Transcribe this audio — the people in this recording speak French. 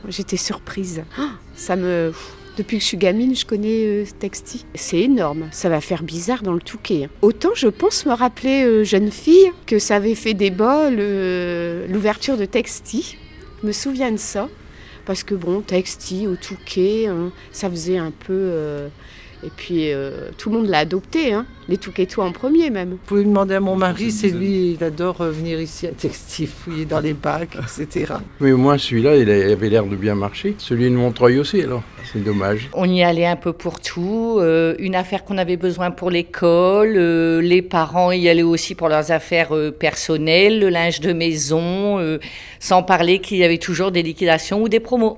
J'étais surprise. Depuis que je suis gamine, je connais Texty. C'est énorme, ça va faire bizarre dans le Touquet. Autant je pense me rappeler, jeune fille, que ça avait fait débat l'ouverture de Texty. Je me souviens de ça, parce que Texty au Touquet, ça faisait un peu... Et puis tout le monde l'a adopté, les Touquetois en premier même. Vous pouvez demander à mon mari, c'est lui, il adore venir ici à Texty, fouiller dans les bacs, etc. Mais au moins celui-là, il avait l'air de bien marcher. Celui de Montreuil aussi alors, c'est dommage. On y allait un peu pour tout, une affaire qu'on avait besoin pour l'école, les parents y allaient aussi pour leurs affaires personnelles, le linge de maison, sans parler qu'il y avait toujours des liquidations ou des promos.